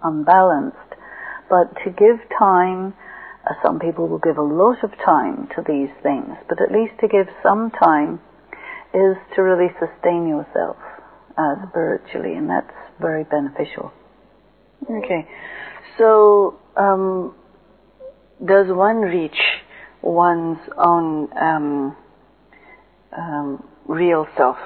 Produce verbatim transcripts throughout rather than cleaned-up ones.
unbalanced. But to give time, uh, some people will give a lot of time to these things, but at least to give some time is to really sustain yourself uh, spiritually, and that's very beneficial. Okay. So, um, does one reach one's own um, um, real self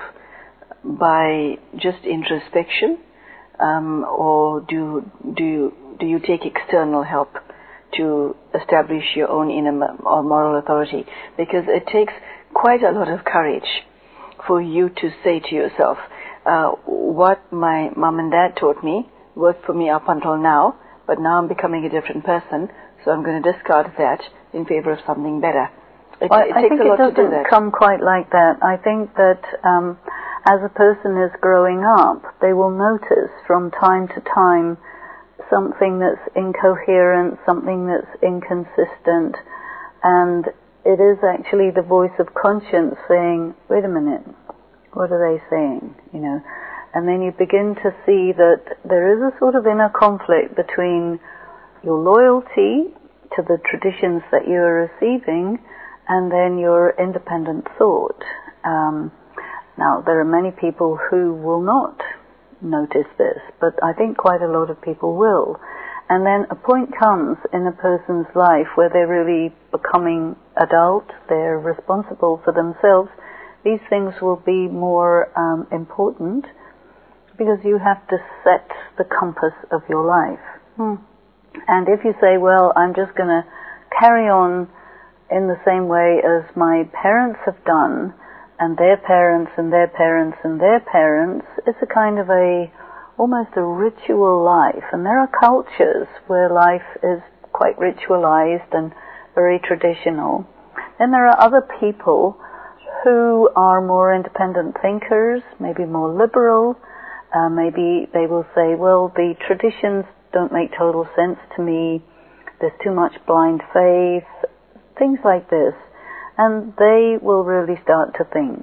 by just introspection, um, or do do you, do you take external help to establish your own inner or moral authority? Because it takes quite a lot of courage for you to say to yourself, uh, what my mom and dad taught me worked for me up until now, but now I'm becoming a different person, so I'm going to discard that in favor of something better. It, well, it I takes think a lot it doesn't to do that. come quite like that. I think that um, as a person is growing up, they will notice from time to time something that's incoherent, something that's inconsistent, and it is actually the voice of conscience saying, wait a minute, what are they saying, you know? And then you begin to see that there is a sort of inner conflict between your loyalty to the traditions that you are receiving and then your independent thought. Um, now, there are many people who will not notice this, but I think quite a lot of people will. And then a point comes in a person's life where they're really becoming adult, they're responsible for themselves. These things will be more um, important because you have to set the compass of your life. Hmm. And if you say, well, I'm just going to carry on in the same way as my parents have done, and their parents and their parents and their parents, it's a kind of a, almost a ritual life. And there are cultures where life is quite ritualized and very traditional. Then there are other people who are more independent thinkers, maybe more liberal. Uh, maybe they will say, well, the traditions don't make total sense to me. There's too much blind faith, things like this. And they will really start to think.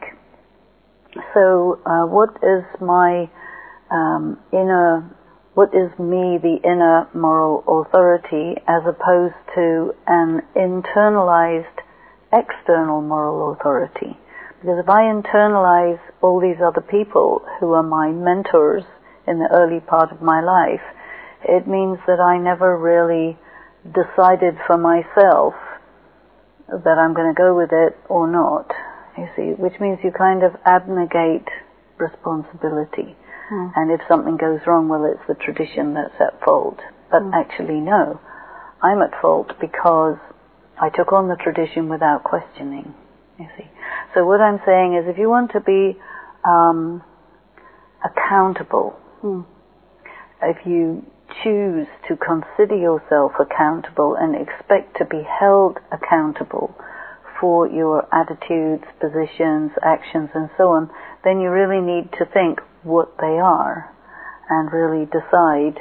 So uh, what is my um, inner, what is me, the inner moral authority, as opposed to an internalized external moral authority? Because if I internalize all these other people who are my mentors in the early part of my life, it means that I never really decided for myself that I'm going to go with it or not, you see, which means you kind of abnegate responsibility. Mm. And if something goes wrong, well, it's the tradition that's at fault. But Mm. actually, no, I'm at fault because I took on the tradition without questioning, you see. So what I'm saying is, if you want to be um, accountable, mm. if you choose to consider yourself accountable and expect to be held accountable for your attitudes, positions, actions, and so on, then you really need to think what they are and really decide,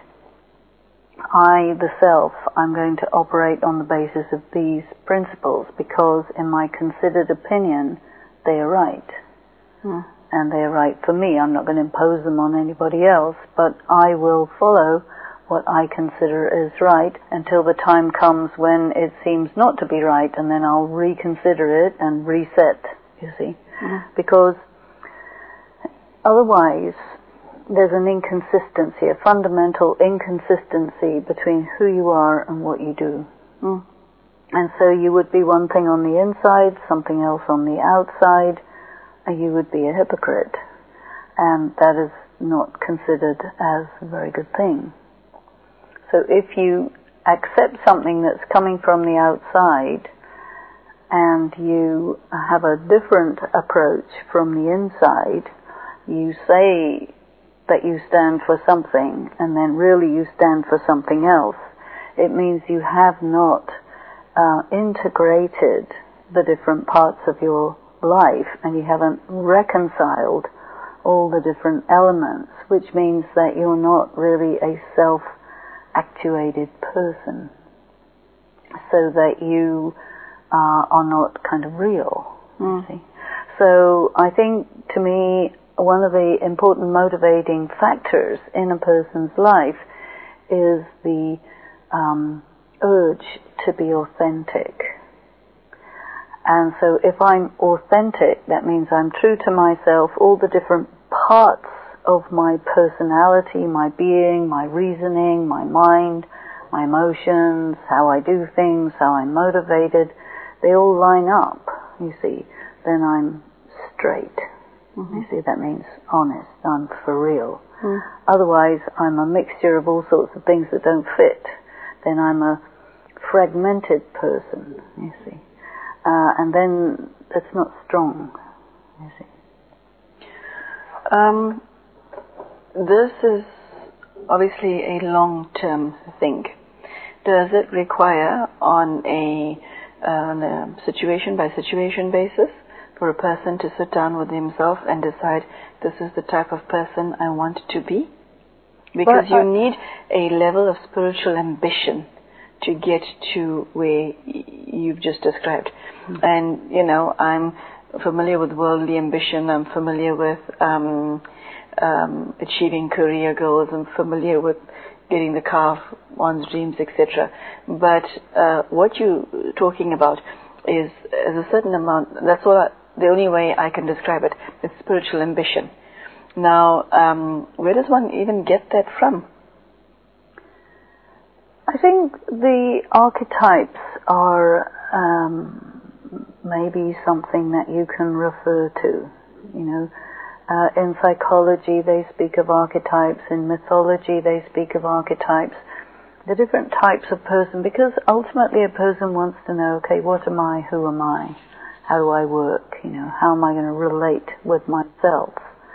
I, the self, I'm going to operate on the basis of these principles because, in my considered opinion, they are right. Mm. And they are right for me. I'm not going to impose them on anybody else, but I will follow what I consider is right until the time comes when it seems not to be right, and then I'll reconsider it and reset, you see. Mm. Because otherwise there's an inconsistency, a fundamental inconsistency between who you are and what you do. Mm. And so you would be one thing on the inside, something else on the outside, and you would be a hypocrite. And that is not considered as a very good thing. So if you accept something that's coming from the outside and you have a different approach from the inside, you say that you stand for something and then really you stand for something else, it means you have not uh, integrated the different parts of your life and you haven't reconciled all the different elements, which means that you're not really a self actuated person, so that you uh, are not kind of real. Mm. You see? So I think, to me, one of the important motivating factors in a person's life is the um, urge to be authentic. And so if I'm authentic, that means I'm true to myself, all the different parts of my personality, my being, my reasoning, my mind, my emotions, how I do things, how I'm motivated, they all line up, you see, then I'm straight. Mm-hmm. You see, that means honest, I'm for real. Mm. Otherwise, I'm a mixture of all sorts of things that don't fit. Then I'm a fragmented person, you see. Uh, and then it's not strong, you see. Um, this is obviously a long-term thing. Does it require on a, uh, on a situation-by-situation basis for a person to sit down with himself and decide, this is the type of person I want to be? Because well, you need a level of spiritual ambition to get to where you've just described. Mm-hmm. And, you know, I'm familiar with worldly ambition, I'm familiar with um, um, achieving career goals, I'm familiar with getting the car of one's dreams, et cetera. But uh, what you're talking about is, is a certain amount, that's all I, the only way I can describe it, it's spiritual ambition. Now, um, where does one even get that from? I think the archetypes are um, maybe something that you can refer to. You know, uh, in psychology they speak of archetypes, in mythology they speak of archetypes. The different types of person, because ultimately a person wants to know, okay, what am I, who am I, how do I work, you know, how am I going to relate with myself?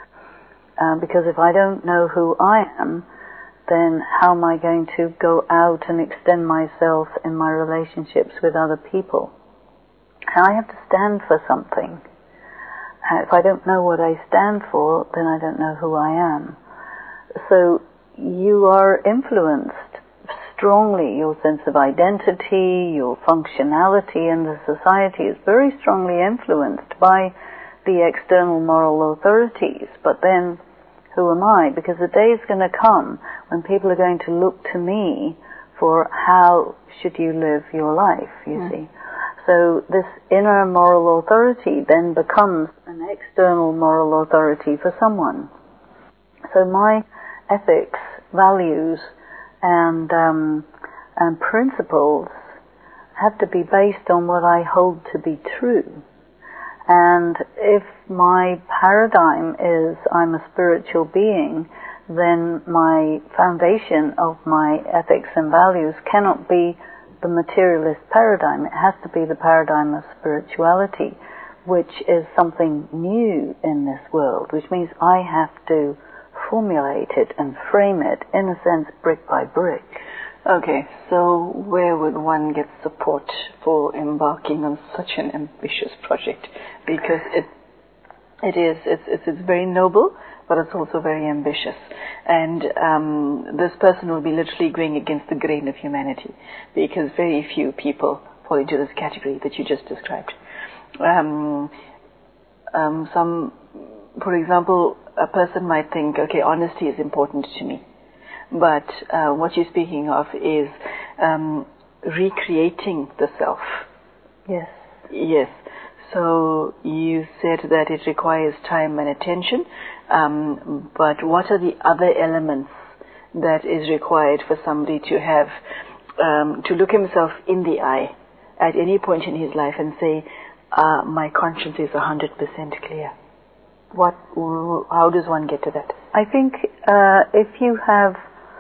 Um, because if I don't know who I am, then how am I going to go out and extend myself in my relationships with other people? And I have to stand for something. Uh, if I don't know what I stand for, then I don't know who I am. So you are influenced strongly, your sense of identity, your functionality in the society is very strongly influenced by the external moral authorities. But then, who am I? Because the day is going to come when people are going to look to me for how should you live your life, you mm. see. So this inner moral authority then becomes an external moral authority for someone. So my ethics, values, and um, and principles have to be based on what I hold to be true. And if my paradigm is I'm a spiritual being, then my foundation of my ethics and values cannot be the materialist paradigm. It has to be the paradigm of spirituality, which is something new in this world, which means I have to formulate it and frame it, in a sense, brick by brick. Okay, so where would one get support for embarking on such an ambitious project? Because it it is it's it's, it's very noble, but it's also very ambitious. And um, this person will be literally going against the grain of humanity, because very few people fall into this category that you just described. Um, um, some, for example, a person might think, okay, honesty is important to me. But uh, what you're speaking of is um, recreating the self. Yes. Yes. So you said that it requires time and attention, um, but what are the other elements that is required for somebody to have, um, to look himself in the eye at any point in his life and say, uh, my conscience is one hundred percent clear? What? How does one get to that? I think uh, if you have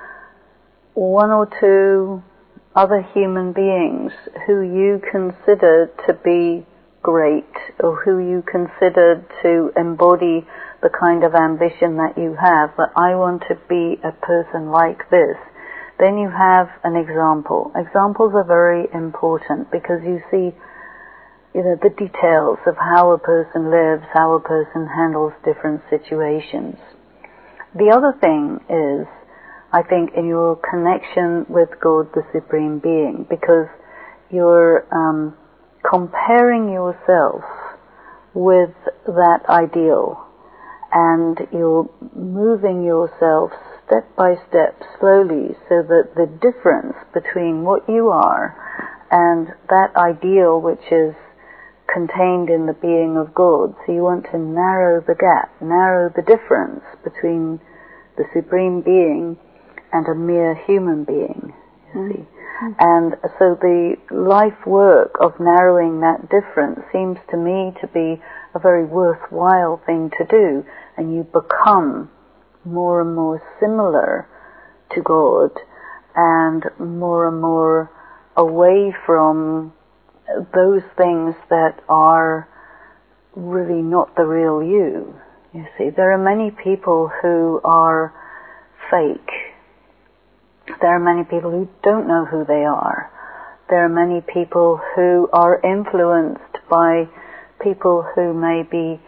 one or two other human beings who you consider to be great, or who you consider to embody the kind of ambition that you have, that I want to be a person like this, then you have an example. Examples are very important because you see, you know, the details of how a person lives, how a person handles different situations. The other thing is, I think, in your connection with God, the Supreme Being, because you're um, comparing yourself with that ideal, and you're moving yourself step by step, slowly, so that the difference between what you are and that ideal which is contained in the being of God, so you want to narrow the gap, narrow the difference between the Supreme Being and a mere human being, you mm. see. Mm. And so the life work of narrowing that difference seems to me to be a very worthwhile thing to do, and you become more and more similar to God and more and more away from those things that are really not the real you. You see, there are many people who are fake. There are many people who don't know who they are. There are many people who are influenced by people who may be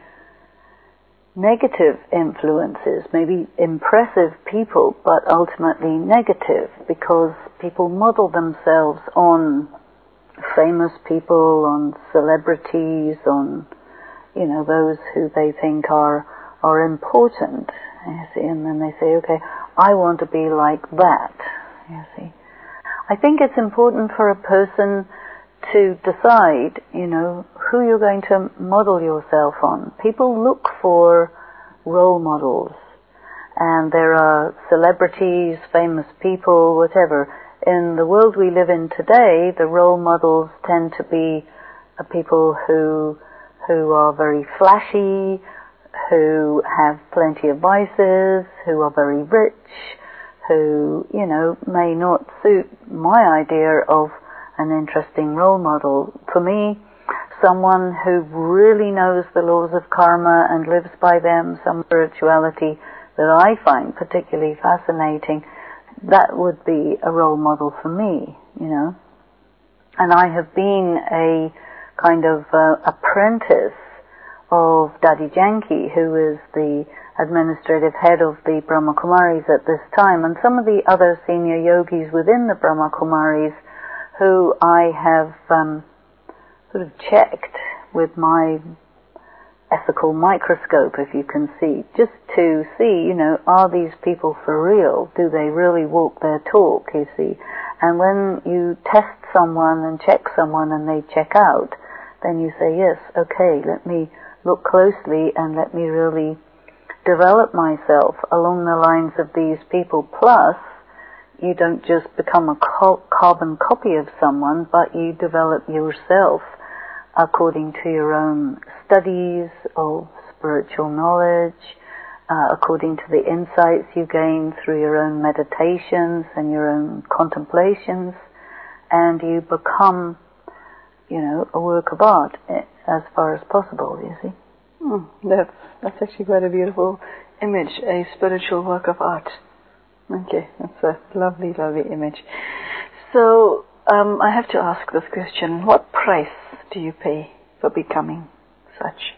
negative influences, maybe impressive people, but ultimately negative, because people model themselves on famous people, on celebrities, on, you know, those who they think are are important, you see, and then they say, okay, I want to be like that, you see. I think it's important for a person to decide, you know, who you're going to model yourself on. People look for role models, and there are celebrities, famous people, whatever. In the world we live in today, the role models tend to be uh, people who who are very flashy, who have plenty of vices, who are very rich, who, you know, may not suit my idea of an interesting role model. For me, someone who really knows the laws of karma and lives by them, some spirituality that I find particularly fascinating, that would be a role model for me, you know. And I have been a kind of uh, apprentice of Dadi Janki, who is the administrative head of the Brahma Kumaris at this time, and some of the other senior yogis within the Brahma Kumaris who I have um, sort of checked with my ethical microscope, if you can see, just to see, you know, are these people for real? Do they really walk their talk, you see? And when you test someone and check someone and they check out, then you say, yes, okay, let me look closely and let me really develop myself along the lines of these people. Plus, you don't just become a co- carbon copy of someone, but you develop yourself according to your own studies of spiritual knowledge, uh, according to the insights you gain through your own meditations and your own contemplations, and you become, you know, a work of art as far as possible, you see. Hmm, that's, that's actually quite a beautiful image, a spiritual work of art. Okay, that's a lovely, lovely image. So, um, I have to ask this question. What price do you pay for becoming such?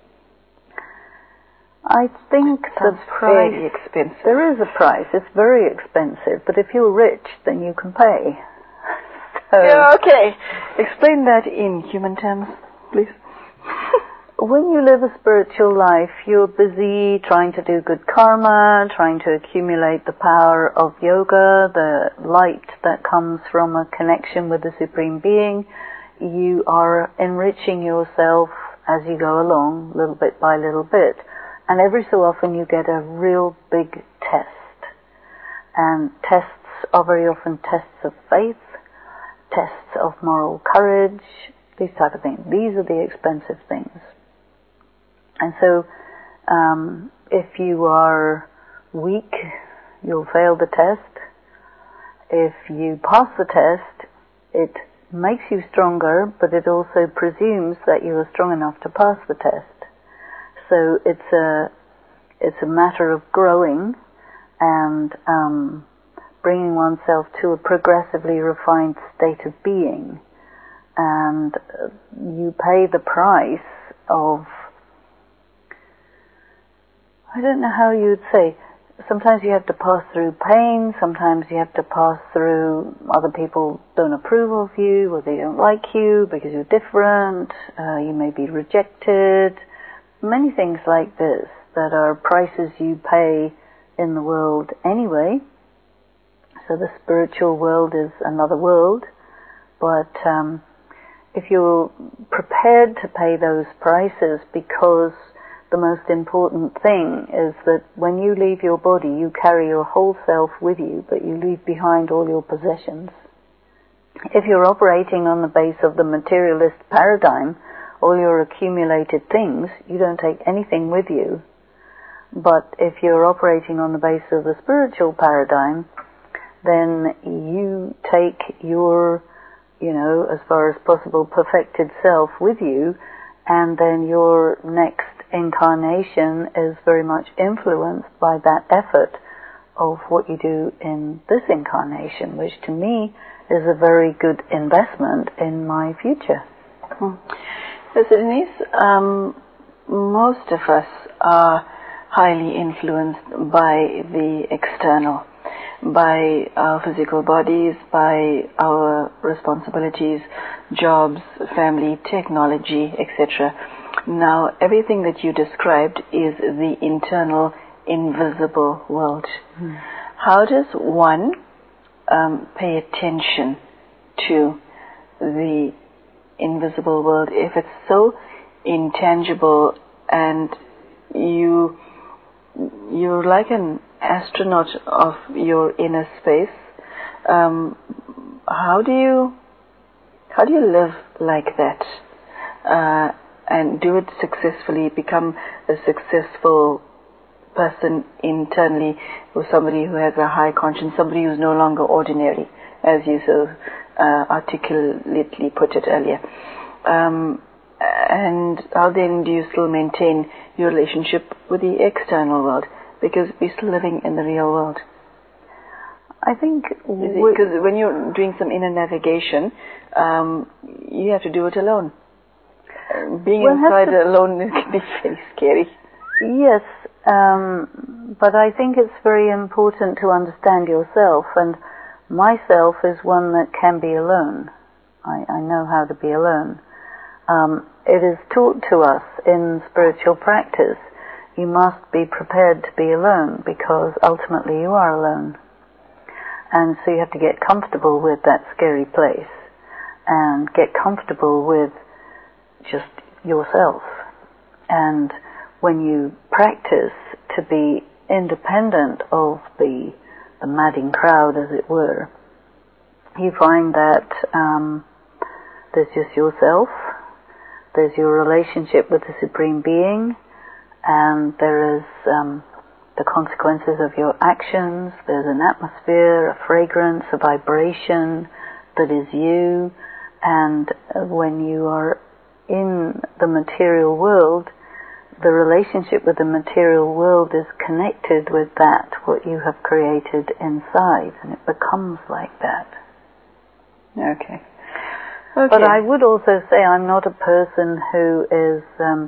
I think the price... very expensive. There is a price. It's very expensive. But if you're rich, then you can pay. So, yeah, okay. Explain that in human terms, please. When you live a spiritual life, you're busy trying to do good karma, trying to accumulate the power of yoga, the light that comes from a connection with the Supreme Being. You are enriching yourself as you go along, little bit by little bit. And every so often you get a real big test. And tests are very often tests of faith, tests of moral courage, these type of things. These are the expensive things. And so, um, if you are weak, you'll fail the test. If you pass the test, it makes you stronger, but it also presumes that you are strong enough to pass the test. So it's a it's a matter of growing and um, bringing oneself to a progressively refined state of being, and uh, you pay the price of, I don't know how you would say, sometimes you have to pass through pain, sometimes you have to pass through other people don't approve of you, or they don't like you because you're different, uh, you may be rejected, many things like this that are prices you pay in the world anyway. So the spiritual world is another world, but um, if you're prepared to pay those prices, because the most important thing is that when you leave your body, you carry your whole self with you, but you leave behind all your possessions. If you're operating on the base of the materialist paradigm, all your accumulated things, you don't take anything with you. But if you're operating on the base of the spiritual paradigm, then you take your, you know, as far as possible, perfected self with you, and then your next incarnation is very much influenced by that effort of what you do in this incarnation, which to me is a very good investment in my future. Hmm. Sister Denise, um, most of us are highly influenced by the external, by our physical bodies, by our responsibilities, jobs, family, technology, et cetera. Now, everything that you described is the internal, invisible world. Mm. How does one um, pay attention to the invisible world if it's so intangible and you you're like an astronaut of your inner space? Um, how do you how do you live like that uh, and do it successfully, become a successful person internally, or somebody who has a high conscience, somebody who's no longer ordinary, as you so uh, articulately put it earlier? Um, and how then do you still maintain your relationship with the external world? Because we're still living in the real world. I think... Because when you're doing some inner navigation, um, you have to do it alone. Being well, inside to... alone can be very scary. Yes, um, but I think it's very important to understand yourself, and myself is one that can be alone. I, I know how to be alone. Um, it is taught to us in spiritual practice. You must be prepared to be alone, because ultimately you are alone. And so you have to get comfortable with that scary place and get comfortable with just yourself. And when you practice to be independent of the, the madding crowd, as it were, you find that um, there's just yourself, there's your relationship with the Supreme Being, and there is um, the consequences of your actions. There's an atmosphere, a fragrance, a vibration that is you. And when you are in the material world, the relationship with the material world is connected with that, what you have created inside, and it becomes like that. Okay. Okay. But I would also say I'm not a person who is um,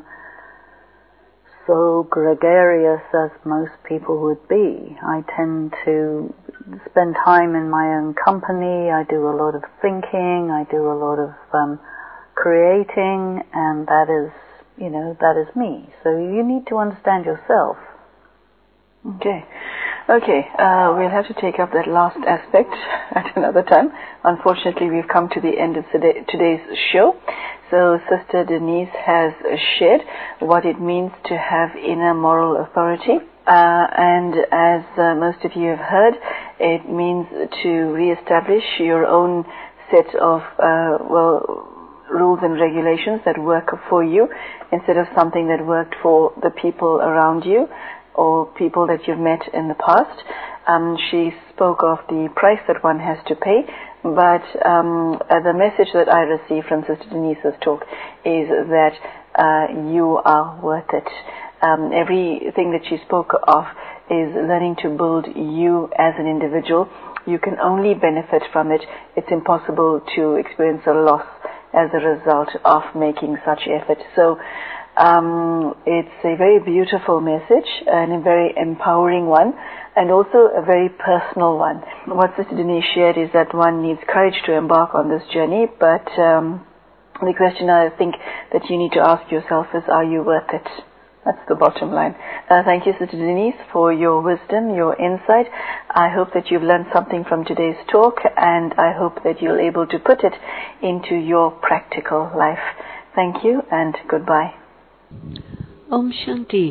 so gregarious as most people would be. I tend to spend time in my own company. I do a lot of thinking. I do a lot of um, creating, and that is, you know, that is me. So you need to understand yourself. Okay. Okay, uh, we'll have to take up that last aspect at another time. Unfortunately, we've come to the end of today, today's show. So Sister Denise has shared what it means to have inner moral authority. Uh, and as uh, most of you have heard, it means to re-establish your own set of, uh, well, rules and regulations that work for you instead of something that worked for the people around you or people that you've met in the past. Um, she spoke of the price that one has to pay, but um, uh, the message that I received from Sister Denise's talk is that uh, you are worth it. Um, everything that she spoke of is learning to build you as an individual. You can only benefit from it. It's impossible to experience a loss as a result of making such effort. So um, it's a very beautiful message and a very empowering one, and also a very personal one. What Sister Denise shared is that one needs courage to embark on this journey, but um, the question I think that you need to ask yourself is, are you worth it? That's the bottom line. Uh, thank you, Sister Denise, for your wisdom, your insight. I hope that you've learned something from today's talk, and I hope that you're able to put it into your practical life. Thank you, and goodbye. Om Shanti.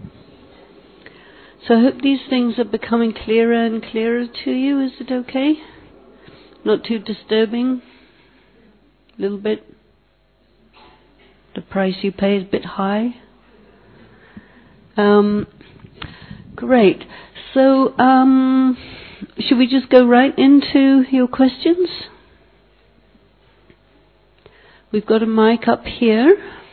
So I hope these things are becoming clearer and clearer to you. Is it okay? Not too disturbing? A little bit? The price you pay is a bit high? Um, great. So, um, should we just go right into your questions? We've got a mic up here.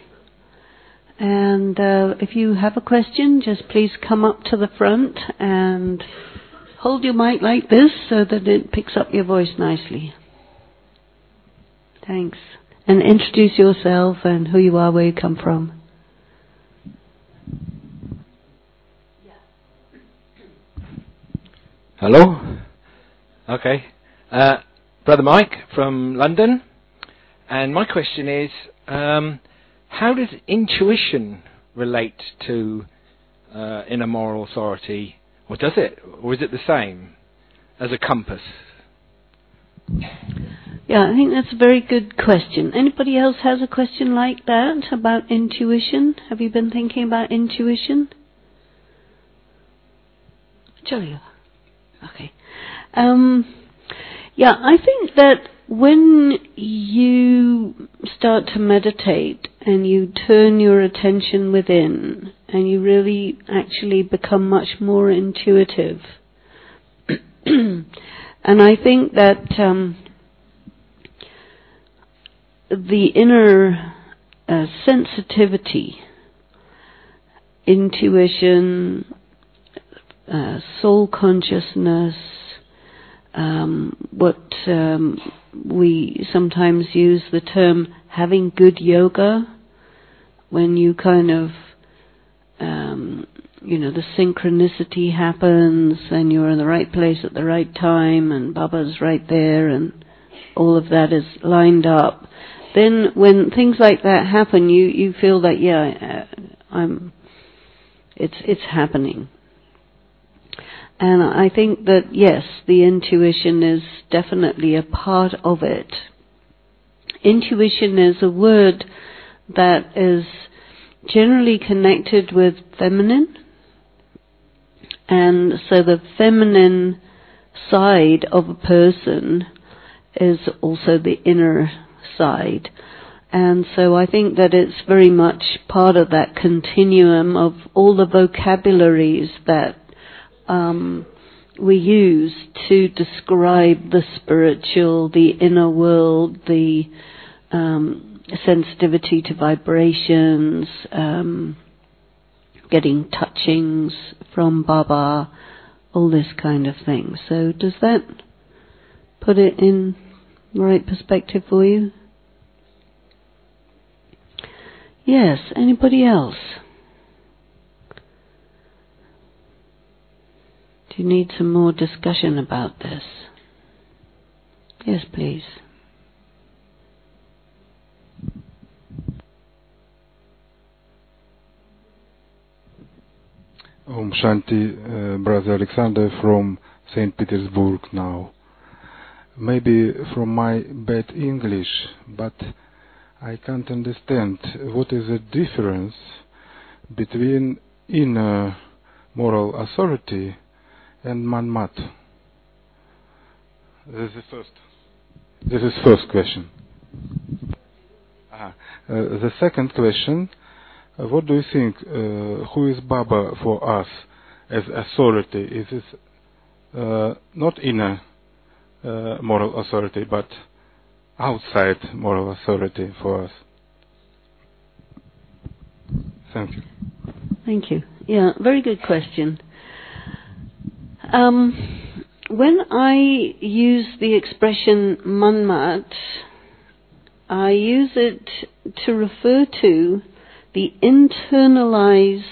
And uh, if you have a question, just please come up to the front and hold your mic like this so that it picks up your voice nicely. Thanks. And introduce yourself and who you are, where you come from. Hello. Okay. Uh, Brother Mike from London. And my question is, um, how does intuition relate to uh, inner moral authority? Or does it? Or is it the same as a compass? Yeah, I think that's a very good question. Anybody else has a question like that about intuition? Have you been thinking about intuition? Julia. Okay. Um, yeah, I think that when you start to meditate and you turn your attention within and you really actually become much more intuitive, and I think that um, the inner uh, sensitivity, intuition, uh, soul consciousness, um, what um, we sometimes use the term having good yoga, when you kind of, um, you know, the synchronicity happens and you're in the right place at the right time and Baba's right there and all of that is lined up. Then when things like that happen, you, you feel that, yeah, I'm, it's, it's happening. And I think that, yes, the intuition is definitely a part of it. Intuition is a word that is generally connected with feminine. And so the feminine side of a person is also the inner side. And so I think that it's very much part of that continuum of all the vocabularies that um, we use to describe the spiritual, the inner world, the um, sensitivity to vibrations, um, getting touchings from Baba, all this kind of thing. So does that put it in the right perspective for you? Yes, anybody else? Do you need some more discussion about this? Yes, please. Om Shanti, uh, Brother Alexander from Saint Petersburg now. Maybe from my bad English, but I can't understand what is the difference between inner moral authority and manmat. This is the first. This is first question. Uh, the second question: uh, what do you think? Uh, who is Baba for us as authority? Is this uh, not inner uh, moral authority, but outside moral authority for us? Thank you. Thank you. Yeah, very good question. Um, when I use the expression manmat, I use it to refer to the internalized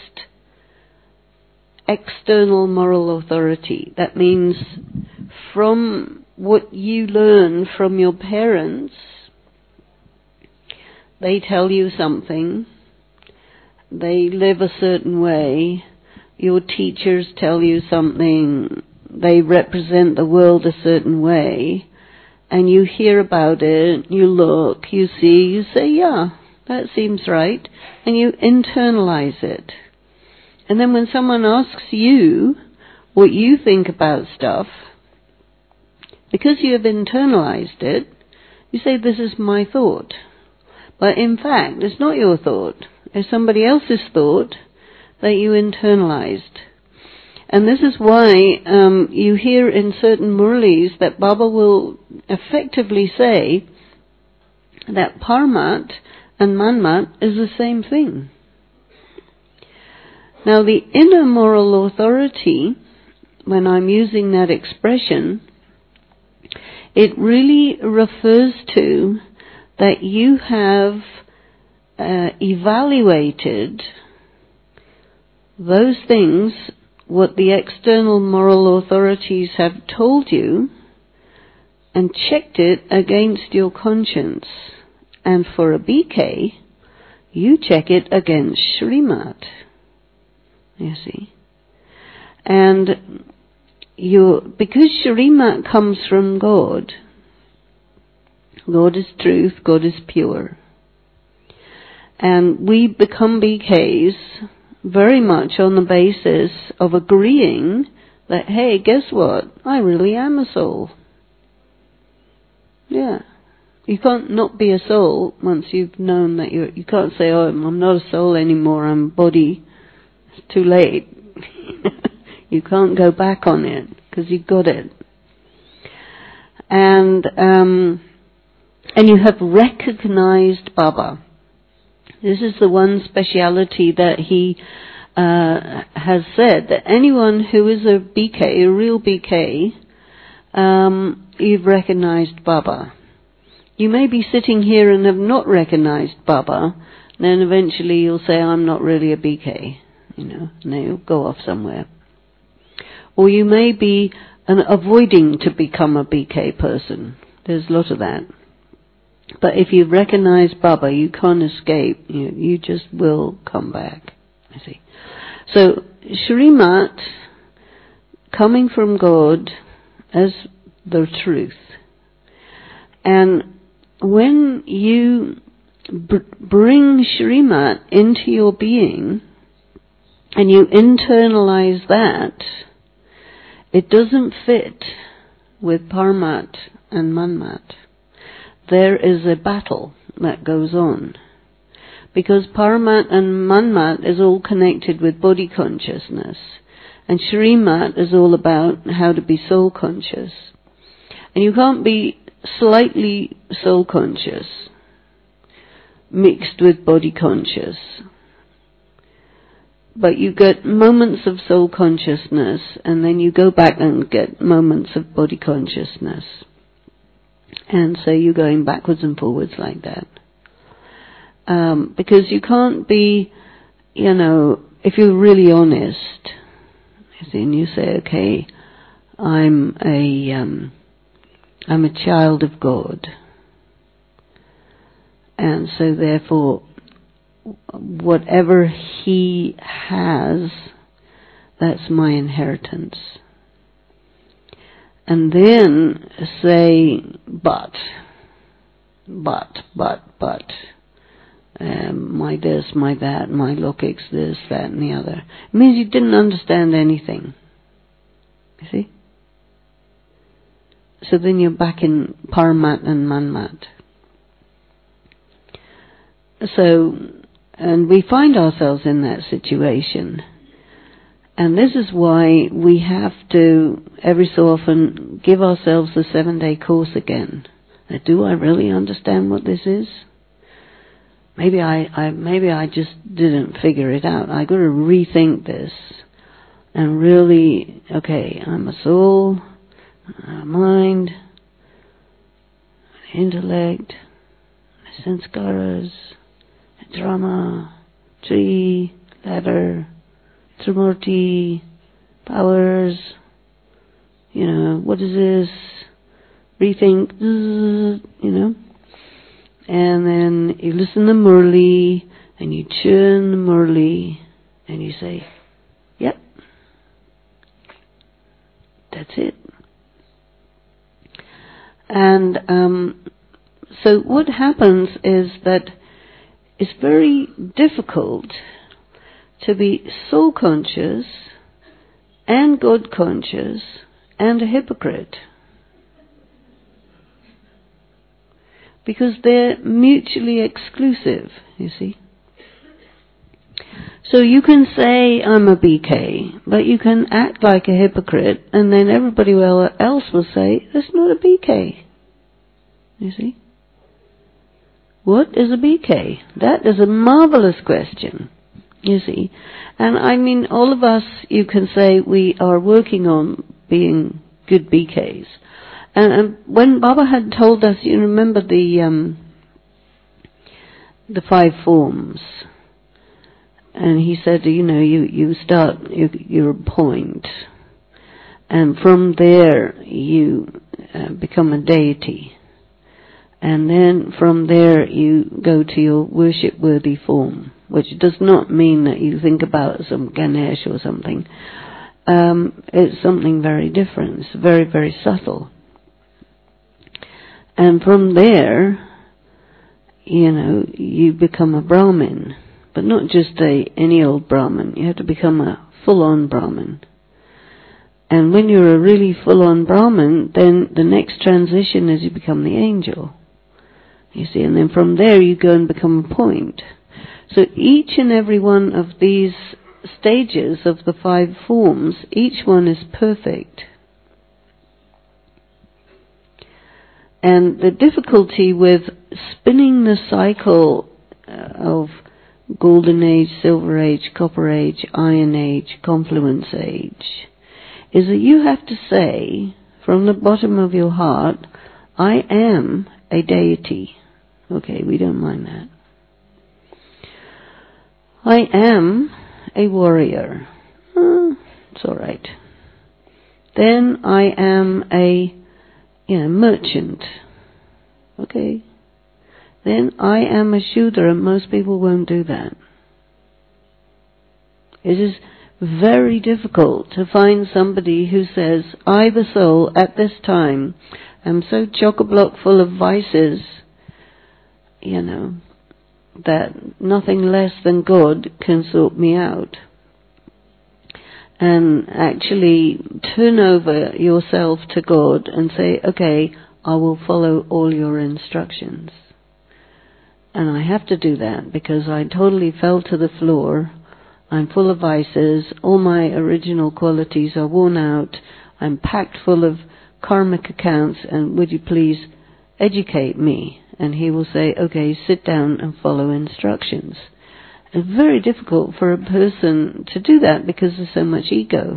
external moral authority. That means from what you learn from your parents, they tell you something, they live a certain way, your teachers tell you something, they represent the world a certain way, and you hear about it, you look, you see, you say, yeah, that seems right, and you internalize it. And then when someone asks you what you think about stuff, because you have internalized it, you say, this is my thought. But in fact, it's not your thought. It's somebody else's thought that you internalized. And this is why um, you hear in certain murlis that Baba will effectively say that Paramat and Manmat is the same thing. Now the inner moral authority, when I'm using that expression, it really refers to that you have uh, evaluated those things, what the external moral authorities have told you, and checked it against your conscience. And for a B K, you check it against Shrimat. You see? And you, because Shrimat comes from God, God is truth, God is pure. And we become B Ks very much on the basis of agreeing that, hey, guess what? I really am a soul. Yeah. You can't not be a soul once you've known that you're, you can't say, oh, I'm not a soul anymore, I'm a body. It's too late. You can't go back on it, because you've got it. And, um, and you have recognized Baba. This is the one speciality that he uh, has said, that anyone who is a B K, a real B K, um, you've recognized Baba. You may be sitting here and have not recognized Baba, then eventually you'll say, I'm not really a B K, you know, and then you'll go off somewhere. Or you may be an avoiding to become a B K person. There's a lot of that. But if you recognize Baba, you can't escape. You, you just will come back. I see. So, Shrimat, coming from God as the truth. And when you br- bring Shrimat into your being, and you internalize that, it doesn't fit with Paramat and Manmat. There is a battle that goes on. Because Paramat and Manmat is all connected with body consciousness. And Shrimat is all about how to be soul conscious. And you can't be slightly soul conscious mixed with body conscious. But you get moments of soul consciousness, and then you go back and get moments of body consciousness. And so you're going backwards and forwards like that. Um, because you can't be, you know, if you're really honest, then you say, okay, I'm a, um, I'm a child of God. And so therefore, whatever He has, that's my inheritance. And then say, but, but, but, but, um, my this, my that, my logics, this, that, and the other. It means you didn't understand anything. You see? So then you're back in Paramat and Manmat. So, and we find ourselves in that situation. And this is why we have to, every so often, give ourselves the seven-day course again. Now, do I really understand what this is? Maybe I, I, maybe I just didn't figure it out. I've got to rethink this. And really, okay, I'm a soul, a mind, an intellect, sanskaras, drama, tree, ladder, Trimurti, powers, you know, what is this? Rethink, you know. And then you listen to Murli, and you churn the Murli, and you say, yep, that's it. And um, so what happens is that it's very difficult to be soul conscious and God conscious and a hypocrite, because they're mutually exclusive, you see. So you can say, I'm a B K, but you can act like a hypocrite, and then everybody else will say, that's not a B K. You see? What is a B K? That is a marvelous question, you see. And I mean, all of us, you can say, we are working on being good B Ks. And, and when Baba had told us, you remember the um, the five forms, and he said, you know, you, you start, you, you're a point, and from there you uh, become a deity. And then from there you go to your worship-worthy form, which does not mean that you think about some Ganesh or something. Um, it's something very different. It's very, very subtle. And from there, you know, you become a Brahmin. But not just a any old Brahmin. You have to become a full-on Brahmin. And when you're a really full-on Brahmin, then the next transition is you become the angel. You see, and then from there you go and become a point. So each and every one of these stages of the five forms, each one is perfect. And the difficulty with spinning the cycle uh, of Golden Age, Silver Age, Copper Age, Iron Age, Confluence Age, is that you have to say from the bottom of your heart, I am a deity. Okay, we don't mind that. I am a warrior. Uh, it's all right. Then I am a you know, merchant. Okay. Then I am a Shudra, and most people won't do that. It is very difficult to find somebody who says, I, the soul, at this time, am so chock-a-block full of vices, you know, that nothing less than God can sort me out. And actually turn over yourself to God and say, okay, I will follow all your instructions. And I have to do that because I totally fell to the floor. I'm full of vices. All my original qualities are worn out. I'm packed full of karmic accounts, and would you please educate me? And he will say, okay, sit down and follow instructions. It's very difficult for a person to do that because there's so much ego.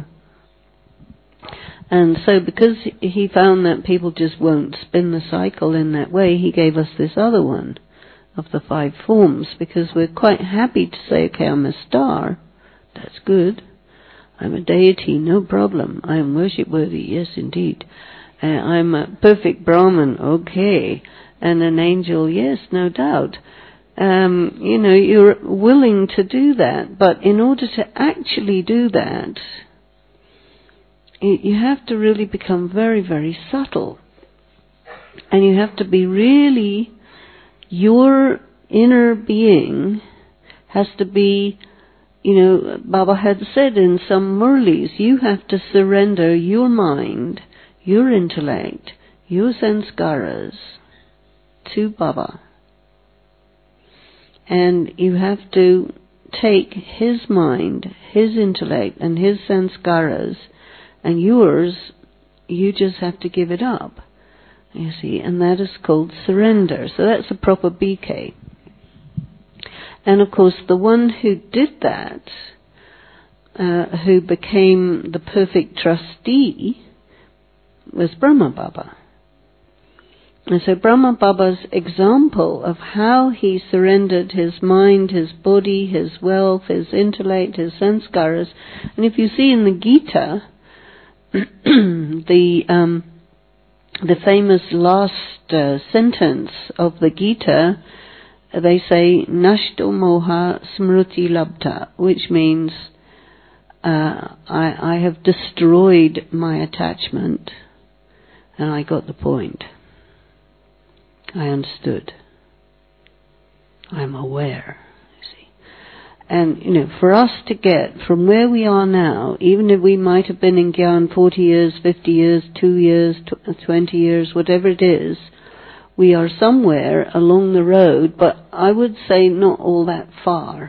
And so because he found that people just won't spin the cycle in that way, he gave us this other one of the five forms, because we're quite happy to say, okay, I'm a star. That's good. I'm a deity, no problem. I am worship-worthy, yes, indeed. Uh, I'm a perfect Brahmin, okay. And an angel, yes, no doubt. Um, you know, you're willing to do that, but in order to actually do that, you have to really become very, very subtle. And you have to be really, your inner being has to be, you know, Baba had said in some Murlis, you have to surrender your mind, your intellect, your sanskaras to Baba. And you have to take his mind, his intellect, and his sanskaras, and yours, you just have to give it up. You see, and that is called surrender. So that's a proper B K. And of course, the one who did that, uh, who became the perfect trustee, was Brahma Baba. And so Brahma Baba's example of how he surrendered his mind, his body, his wealth, his intellect, his sanskaras. And if you see in the Gita, the um, the famous last uh, sentence of the Gita they say Nashto Moha Smruti Labdha, which means uh, I, I have destroyed my attachment and I got the point. I understood. I'm aware. And, you know, for us to get from where we are now, even if we might have been in Gyan forty years, fifty years, two years, twenty years, whatever it is, we are somewhere along the road, but I would say not all that far.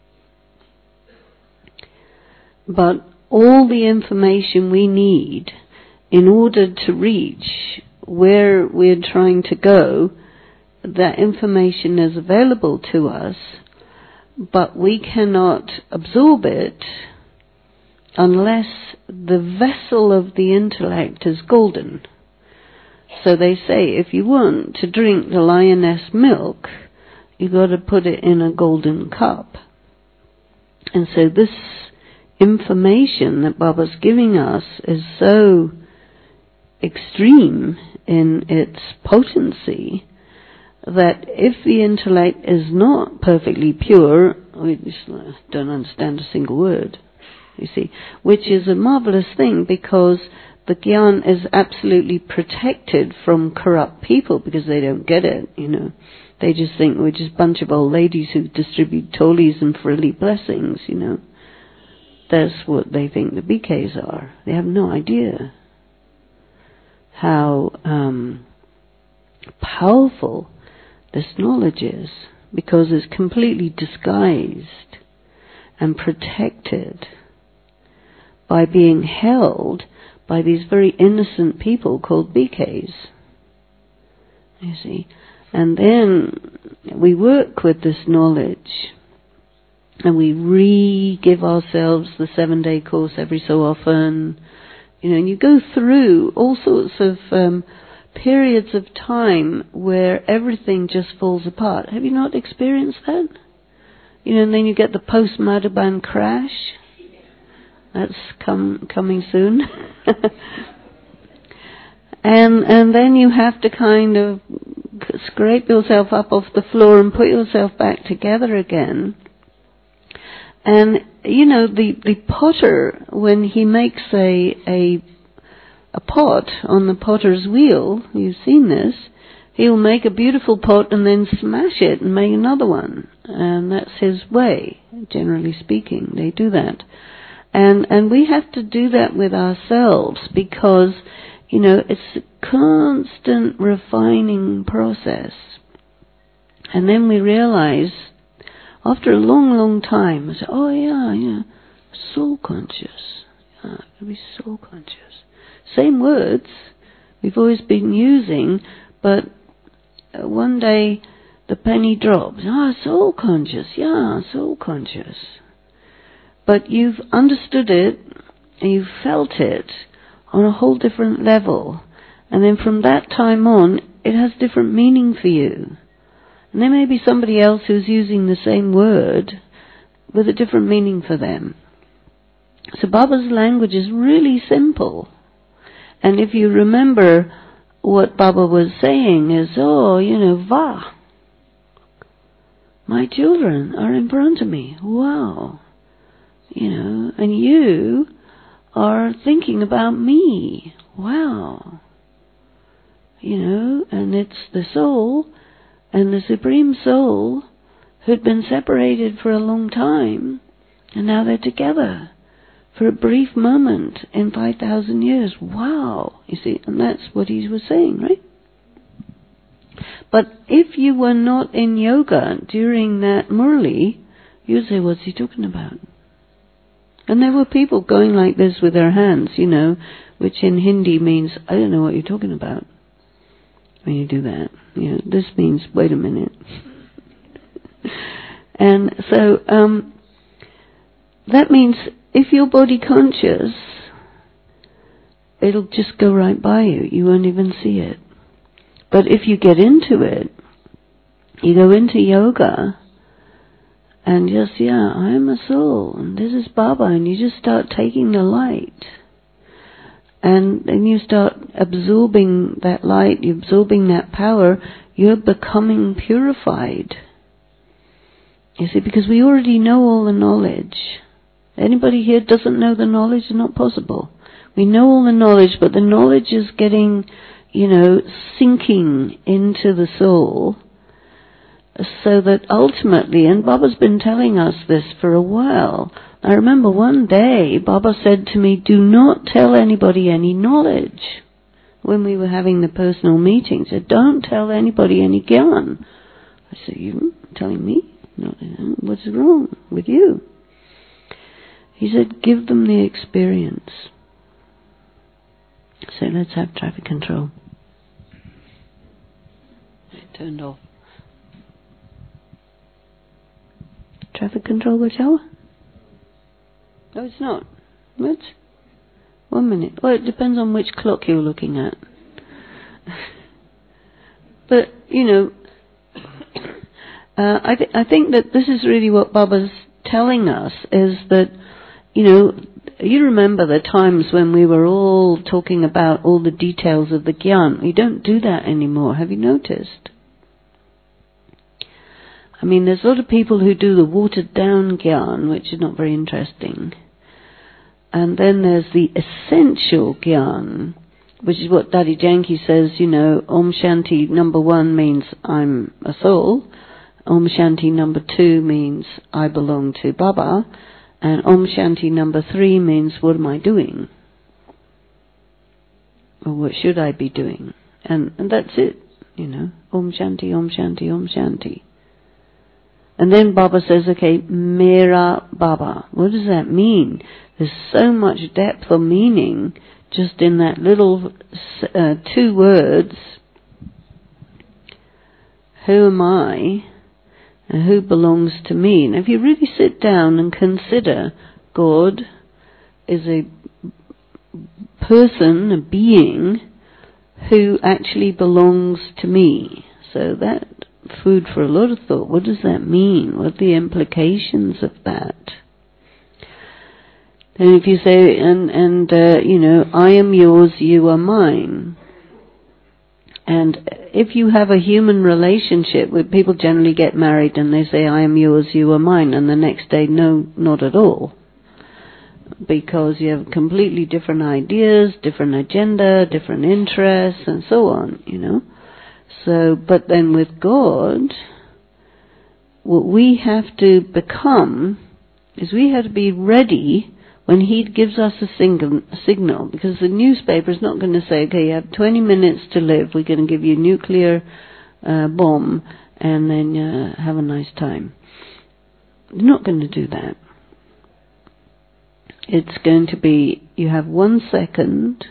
But all the information we need in order to reach where we're trying to go, that information is available to us, but we cannot absorb it unless the vessel of the intellect is golden. So they say if you want to drink the lioness milk, you've got to put it in a golden cup. And so this information that Baba's giving us is so extreme in its potency that if the intellect is not perfectly pure, we just don't understand a single word, you see, which is a marvelous thing because the Gyan is absolutely protected from corrupt people because they don't get it, you know. They just think we're just a bunch of old ladies who distribute tolis and frilly blessings, you know. That's what they think the B Ks are. They have no idea how um, powerful this knowledge is, because it's completely disguised and protected by being held by these very innocent people called B Ks. You see? And then we work with this knowledge and we re-give ourselves the seven-day course every so often. You know, and you go through all sorts of um, periods of time where everything just falls apart. Have you not experienced that? You know, and then you get the post-Madhuban crash. That's come coming soon. and and then you have to kind of scrape yourself up off the floor and put yourself back together again. And, you know, the, the potter, when he makes a, a a pot on the potter's wheel, you've seen this, he'll make a beautiful pot and then smash it and make another one. And that's his way, generally speaking. They do that. And and we have to do that with ourselves because, you know, it's a constant refining process. And then we realize, after a long, long time, we say, oh yeah, yeah, soul conscious. Yeah, I can be soul conscious. Same words we've always been using, but one day the penny drops. Ah, soul conscious, yeah, soul conscious. But you've understood it and you've felt it on a whole different level. And then from that time on, it has different meaning for you. And there may be somebody else who's using the same word with a different meaning for them. So Baba's language is really simple. And if you remember what Baba was saying is, oh, you know, va, my children are in front of me. Wow. You know, and you are thinking about me. Wow. You know, and it's the soul and the Supreme Soul who'd been separated for a long time, and now they're together for a brief moment in five thousand years. Wow. You see, and that's what he was saying, right? But if you were not in yoga during that Murli, you'd say, what's he talking about? And there were people going like this with their hands, you know, which in Hindi means, I don't know what you're talking about. When you do that, you know, this means, wait a minute. And so, um, that means if you're body conscious, it'll just go right by you. You won't even see it. But if you get into it, you go into yoga, and just, yeah, I am a soul, and this is Baba, and you just start taking the light. And then you start absorbing that light, you're absorbing that power, you're becoming purified. You see, because we already know all the knowledge. Anybody here doesn't know the knowledge? It's not possible. We know all the knowledge, but the knowledge is getting, you know, sinking into the soul, so that ultimately, and Baba's been telling us this for a while. I remember one day Baba said to me, do not tell anybody any knowledge. When we were having the personal meetings, he said, don't tell anybody any gyan. I said, you telling me? No, what's wrong with you? He said, give them the experience. So let's have traffic control. It turned off. Traffic control Bachawa? No, it's not. What? One minute. Well, it depends on which clock you're looking at. But, you know, uh, I, th- I think that this is really what Baba's telling us, is that, you know, you remember the times when we were all talking about all the details of the Gyan. We don't do that anymore. Have you noticed? I mean, there's a lot of people who do the watered-down Gyan, which is not very interesting. And then there's the essential Gyan, which is what Daddy Janki says, you know, Om Shanti number one means I'm a soul. Om Shanti number two means I belong to Baba. And Om Shanti number three means what am I doing? Or what should I be doing? And, and that's it, you know. Om Shanti, Om Shanti, Om Shanti. And then Baba says, okay, Mera Baba. What does that mean? There's so much depth of meaning just in that little uh, two words. Who am I? And who belongs to me? And if you really sit down and consider, God is a person, a being, who actually belongs to me. So that food for a lot of thought. What does that mean? What are the implications of that? And if you say, and, and uh, you know, I am yours, you are mine. And if you have a human relationship with people, generally get married and they say, I am yours, you are mine, and the next day, no, not at all. Because you have completely different ideas, different agenda, different interests, and so on, you know. So, but then with God, what we have to become is we have to be ready when He gives us a sing- signal, because the newspaper is not going to say, okay, you have twenty minutes to live, we're going to give you a nuclear uh, bomb, and then uh, have a nice time. They're not going to do that. It's going to be, you have one second,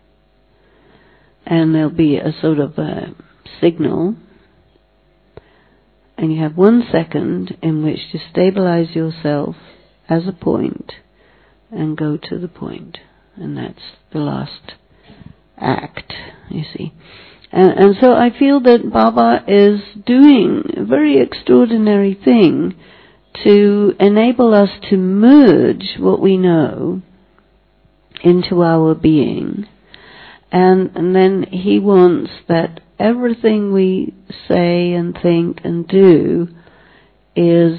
and there'll be a sort of a signal, and you have one second in which to stabilize yourself as a point and go to the point. And that's the last act, you see. And, and so I feel that Baba is doing a very extraordinary thing to enable us to merge what we know into our being. And, and then He wants that everything we say and think and do is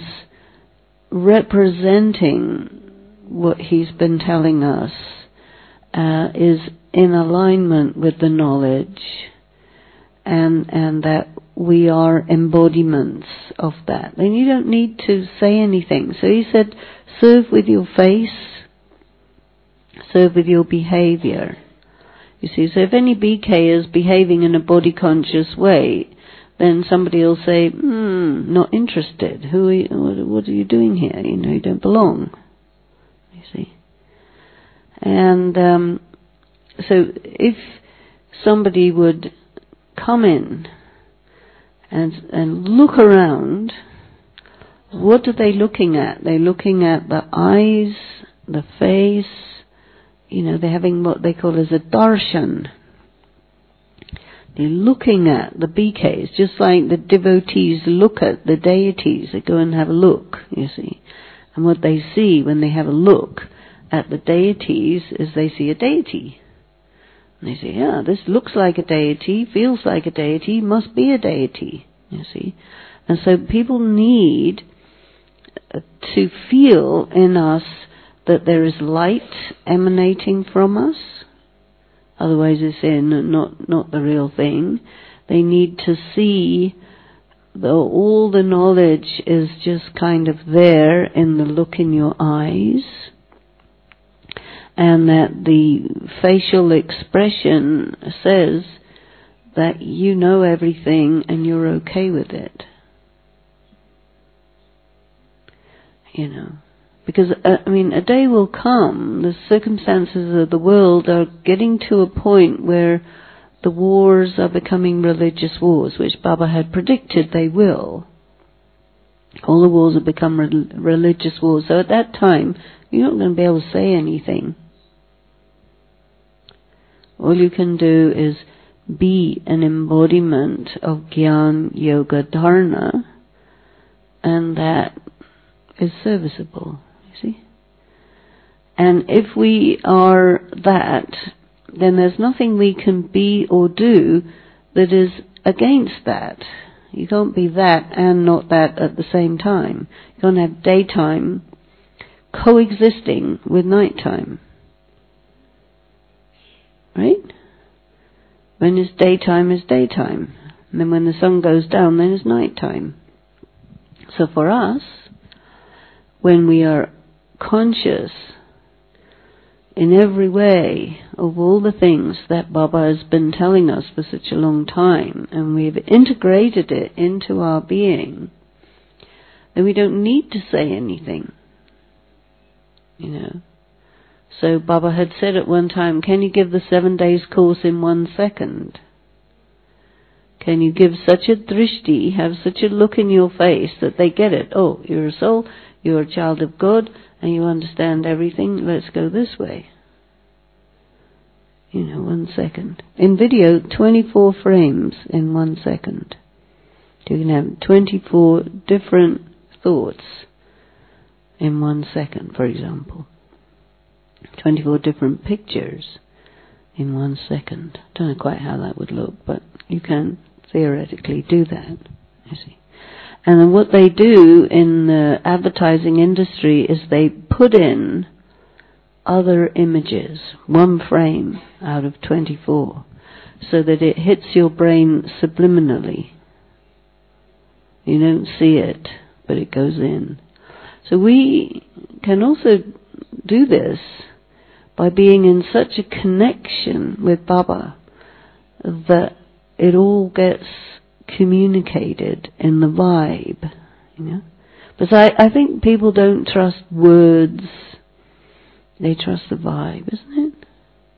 representing what He's been telling us, uh, is in alignment with the knowledge, and and that we are embodiments of that. And you don't need to say anything. So He said, serve with your face, serve with your behavior. You see, so if any B K is behaving in a body-conscious way, then somebody will say, hmm, not interested. Who are you, what, what are you doing here? You know, you don't belong. You see. And um, so if somebody would come in and and look around, what are they looking at? They're looking at the eyes, the face. You know, they're having what they call as a darshan. They're looking at the B Ks, just like the devotees look at the deities. They go and have a look, you see. And what they see when they have a look at the deities is they see a deity. And they say, yeah, this looks like a deity, feels like a deity, must be a deity, you see. And so people need to feel in us that there is light emanating from us. Otherwise it's in, not, not the real thing. They need to see that all the knowledge is just kind of there in the look in your eyes, and that the facial expression says that you know everything and you're okay with it. You know, because, uh, I mean, a day will come, the circumstances of the world are getting to a point where the wars are becoming religious wars, which Baba had predicted they will. All the wars have become re- religious wars. So at that time, you're not going to be able to say anything. All you can do is be an embodiment of Gyan Yoga Dharana, and that is serviceable, you see. And if we are that, then there's nothing we can be or do that is against that. You can't be that and not that at the same time. You can't have daytime coexisting with nighttime. Right? When it's daytime, it's daytime. And then when the sun goes down, then it's nighttime. So for us, when we are conscious in every way of all the things that Baba has been telling us for such a long time, and we've integrated it into our being, then we don't need to say anything. You know. So Baba had said at one time, can you give the seven days course in one second? Can you give such a drishti, have such a look in your face that they get it? Oh, you're a soul, you're a child of God, and you understand everything, let's go this way. You know, one second. In video, twenty-four frames in one second. You can have twenty-four different thoughts in one second, for example. twenty-four different pictures in one second. Don't know quite how that would look, but you can theoretically do that, you see. And then what they do in the advertising industry is they put in other images, one frame out of twenty-four, so that it hits your brain subliminally. You don't see it, but it goes in. So we can also do this by being in such a connection with Baba that it all gets communicated in the vibe, you know. But I, I think people don't trust words, they trust the vibe, isn't it?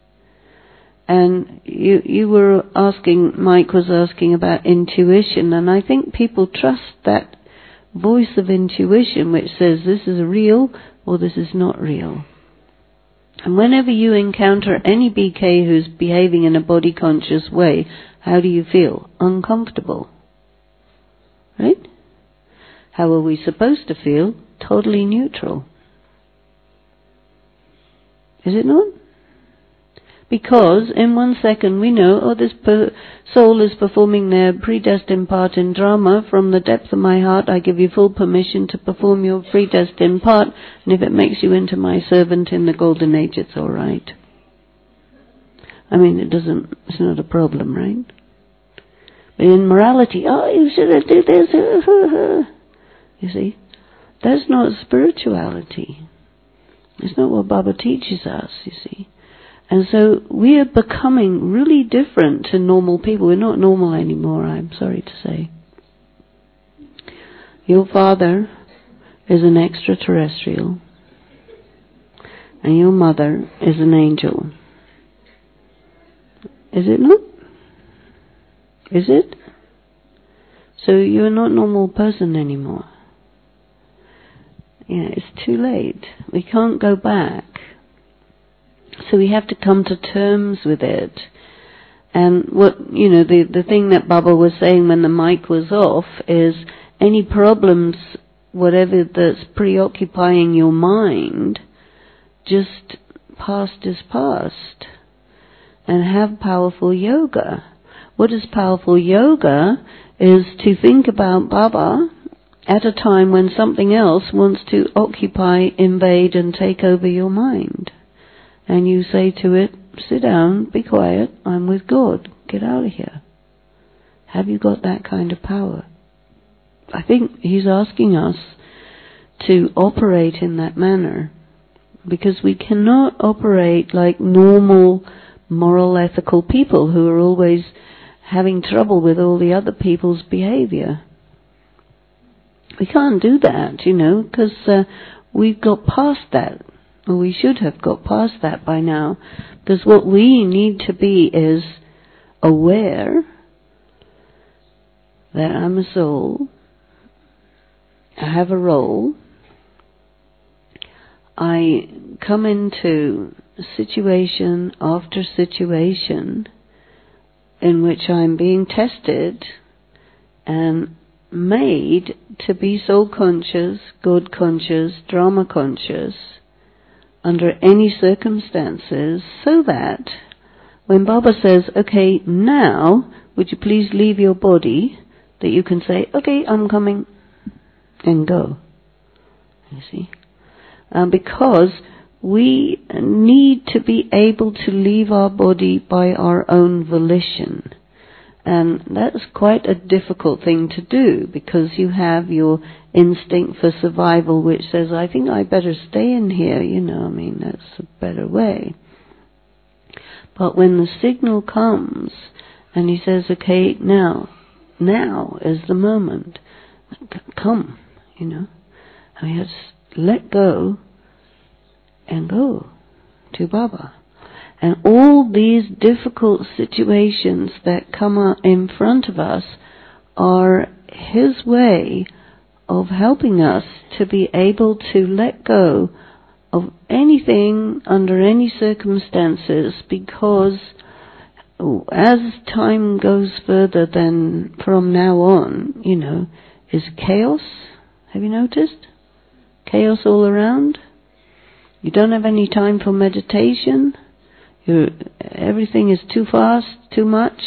And you you were asking, Mike was asking about intuition, and I think people trust that voice of intuition which says this is real or this is not real. And whenever you encounter any B K who's behaving in a body-conscious way, how do you feel? Uncomfortable. Right? How are we supposed to feel? Totally neutral. Is it not? Because in one second we know, oh, this per- soul is performing their predestined part in drama. From the depth of my heart, I give you full permission to perform your predestined part, and if it makes you into my servant in the golden age, it's all right. I mean, it doesn't, it's not a problem, right? But in morality, oh, you shouldn't do this. You see, that's not spirituality. It's not what Baba teaches us, you see. And so we are becoming really different to normal people. We're not normal anymore, I'm sorry to say. Your father is an extraterrestrial, and your mother is an angel. Is it not? Is it? So you're not a normal person anymore. Yeah, it's too late. We can't go back. So we have to come to terms with it. And what, you know, the, the thing that Baba was saying when the mic was off is any problems, whatever that's preoccupying your mind, just past is past. And have powerful yoga. What is powerful yoga is to think about Baba at a time when something else wants to occupy, invade and take over your mind. And you say to it, sit down, be quiet, I'm with God, get out of here. Have you got that kind of power? I think he's asking us to operate in that manner, because we cannot operate like normal, moral, ethical people who are always having trouble with all the other people's behavior. We can't do that, you know, because uh, we've got past that. Or we should have got past that by now. Because what we need to be is aware that I'm a soul, I have a role, I come into situation after situation in which I'm being tested and made to be soul conscious, God conscious, drama conscious under any circumstances, so that when Baba says, okay, now would you please leave your body, that you can say, okay, I'm coming, and go. You see? Um, because we need to be able to leave our body by our own volition. And that's quite a difficult thing to do, because you have your instinct for survival which says, I think I better stay in here, you know, I mean, that's a better way. But when the signal comes and he says, okay, now, now is the moment, come, you know, I mean, just let go and go to Baba. And all these difficult situations that come up in front of us are his way of helping us to be able to let go of anything under any circumstances, because as time goes further, then from now on, you know, is chaos. Have you noticed? Chaos all around. You don't have any time for meditation. You're, everything is too fast, too much.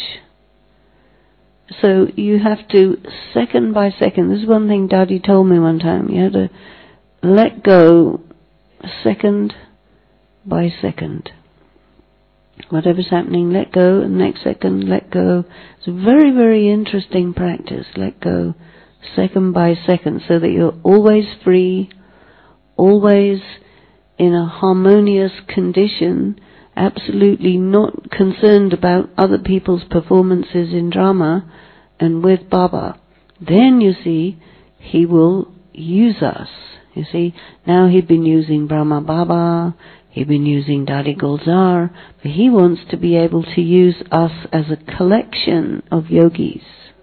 So you have to, second by second, this is one thing Daddy told me one time, you have to let go second by second. Whatever's happening, let go, and next second, let go. It's a very, very interesting practice, let go second by second, so that you're always free, always in a harmonious condition, absolutely not concerned about other people's performances in drama, and with Baba. Then, you see, he will use us. You see, now he'd been using Brahma Baba, he'd been using Dadi Gulzar, but he wants to be able to use us as a collection of yogis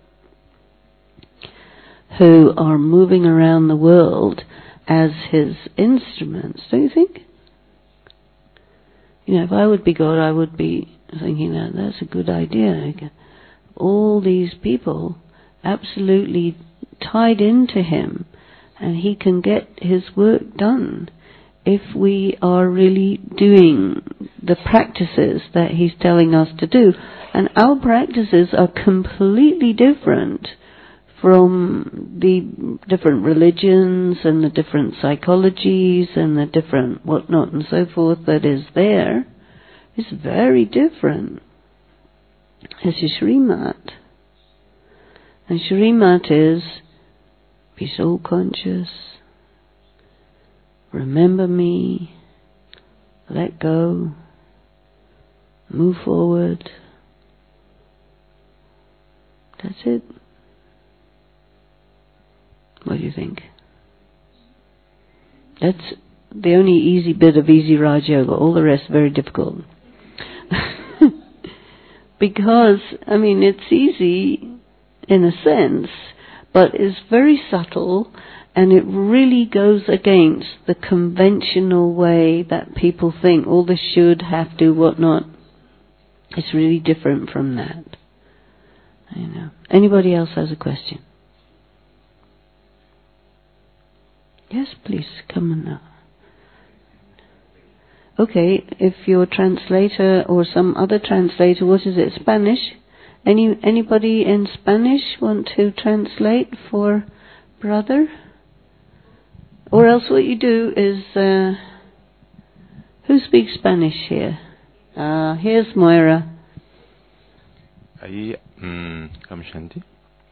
who are moving around the world as his instruments, don't you think? You know, if I would be God, I would be thinking that that's a good idea. All these people absolutely tied into him, and he can get his work done if we are really doing the practices that he's telling us to do. And our practices are completely different from the different religions and the different psychologies and the different whatnot and so forth that is there. It's very different. It's a Shrimat. And Shrimat is, be soul conscious, remember me, let go, move forward. That's it. What do you think? That's the only easy bit of easy Raj Yoga. All the rest very difficult. Because, I mean, it's easy in a sense, but it's very subtle, and it really goes against the conventional way that people think, all this should, have to, whatnot. It's really different from that. You know. Anybody else has a question? Yes, please, come on now. Okay, if your translator or some other translator, what is it, Spanish? Any Anybody in Spanish want to translate for brother? Or else what you do is, uh, who speaks Spanish here? Ah, uh, here's Moira. Ahí, um, Om Shanti.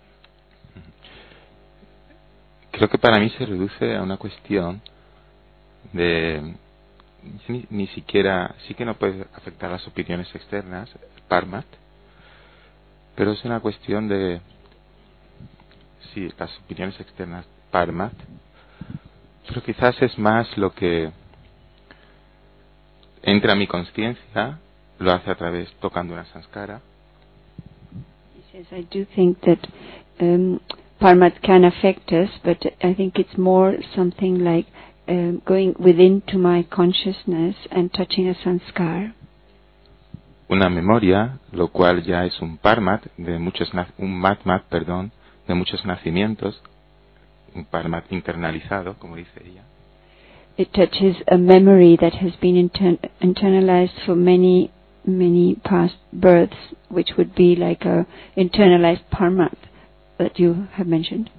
Creo que para mí se reduce a una cuestión de ni, ni siquiera, sí que no puede afectar las opiniones externas, Parmat, pero es una cuestión de, sí, las opiniones externas, Parmat, pero quizás es más lo que entra a mi conciencia, lo hace a través, tocando una sanskara. He says, I do think that um, Parmat can affect us, but I think it's more something like um, going within to my consciousness and touching a sanskar. Una memoria, lo cual ya es un Parmat, de muchos, un Matmat, perdón, de muchos nacimientos, un Parmat internalizado, como dice ella. It touches a memory that has been inter- internalized for many, many past births, which would be like a internalized Parmat that you have mentioned.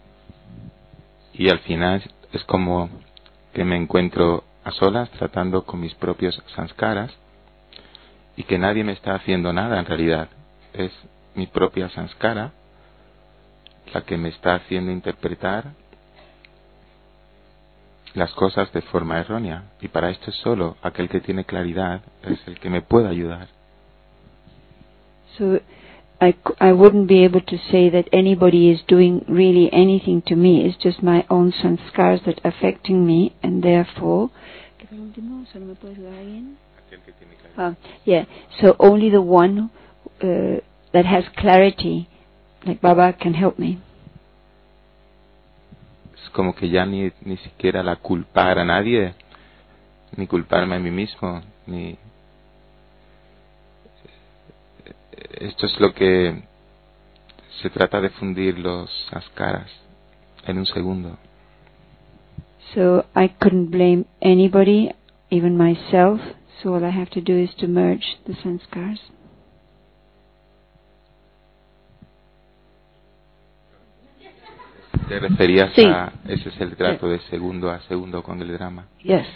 Y al final es como que me encuentro a solas tratando con mis propios sanskaras y que nadie me está haciendo nada en realidad. Es mi propia sanskara la que me está haciendo interpretar las cosas de forma errónea, y para esto solo aquel que tiene claridad es el que me puede ayudar. So I, I wouldn't be able to say that anybody is doing really anything to me. It's just my own sanskars that are affecting me, and therefore uh, yeah, so only the one uh, that has clarity, like Baba, can help me. Es como que ya ni, ni siquiera la culpar a nadie, ni culparme a mí mismo, ni... Esto es lo que se trata de fundir los sanskaras en un segundo. So I couldn't blame anybody, even myself, so all I have to do is to merge the sanskars. ¿Te referías sí. a ese es el trato de segundo a segundo con el drama? Yes.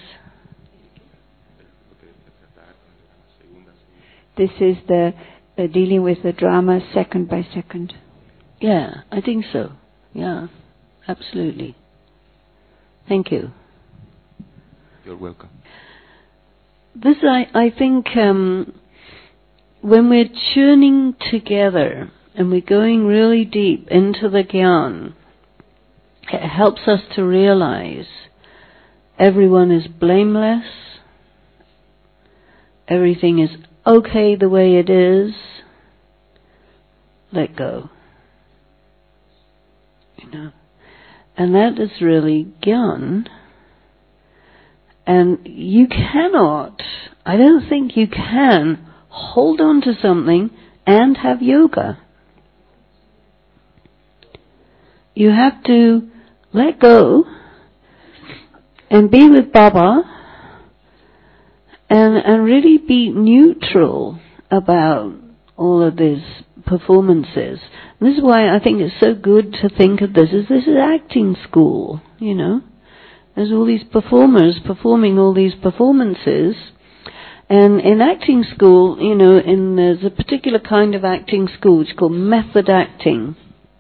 This is the uh, dealing with the drama second by second. Yeah, I think so. Yeah, absolutely. Thank you. You're welcome. This, I, I think, um, when we're churning together and we're going really deep into the Gyan, it helps us to realize everyone is blameless, everything is okay the way it is, let go. You know, and that is really Gyan. And you cannot, I don't think you can hold on to something and have yoga. You have to let go and be with Baba and, and really be neutral about all of these performances. And this is why I think it's so good to think of this as this is acting school, you know. There's all these performers performing all these performances. And in acting school, you know, in, there's a particular kind of acting school which is called method acting.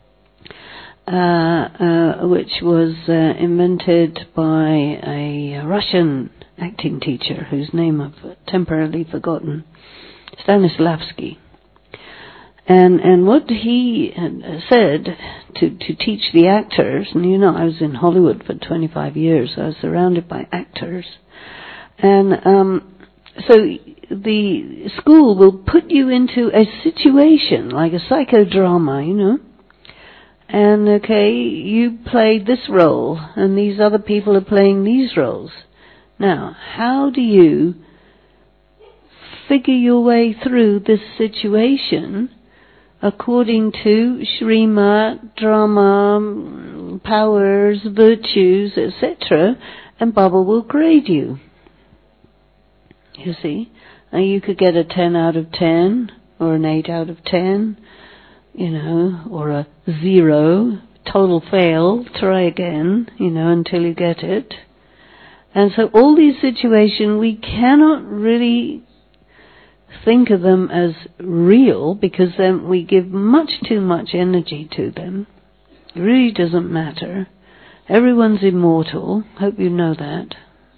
Uh, uh, which was uh, invented by a Russian acting teacher whose name I've temporarily forgotten, Stanislavski. And and what he had said to to teach the actors, and you know, I was in Hollywood for twenty-five years, so I was surrounded by actors, and um, so the school will put you into a situation like a psychodrama, you know. And okay, you played this role, and these other people are playing these roles. Now, how do you figure your way through this situation according to Srimad, drama, powers, virtues, et cetera, and Baba will grade you. You see? And you could get a ten out of ten, or an eight out of ten, you know, or a zero, total fail, try again, you know, until you get it. And so all these situations, we cannot really think of them as real, because then we give much too much energy to them. It really doesn't matter. Everyone's immortal. Hope you know that.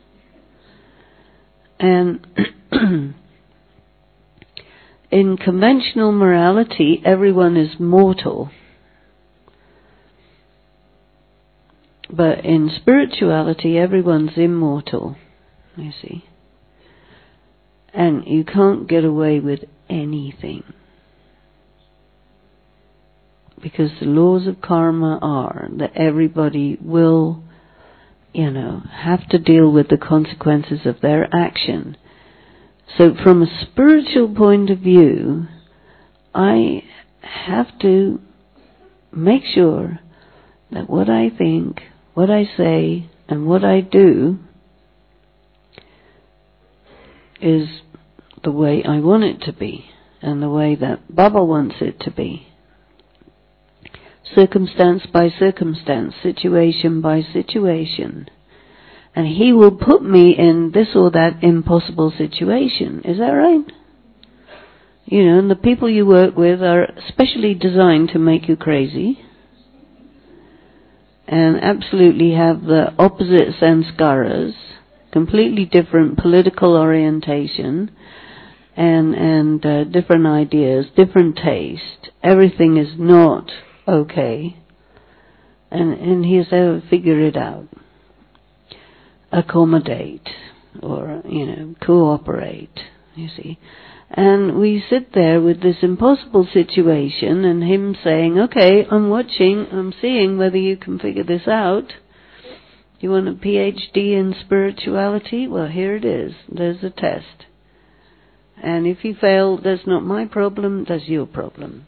And in conventional morality, everyone is mortal. But in spirituality, everyone's immortal, you see. And you can't get away with anything. Because the laws of karma are that everybody will, you know, have to deal with the consequences of their action. So from a spiritual point of view, I have to make sure that what I think, what I say, and what I do is the way I want it to be, and the way that Baba wants it to be. Circumstance by circumstance, situation by situation. And he will put me in this or that impossible situation. Is that right? You know, and the people you work with are specially designed to make you crazy, and absolutely have the opposite sanskaras, completely different political orientation, and and uh, different ideas, different taste. Everything is not okay, and and he has to figure it out, accommodate, or you know, cooperate. You see, and we sit there with this impossible situation, and him saying, "Okay, I'm watching, I'm seeing whether you can figure this out. You want a P H D in spirituality? Well, here it is. There's a test. And if you fail, that's not my problem, that's your problem.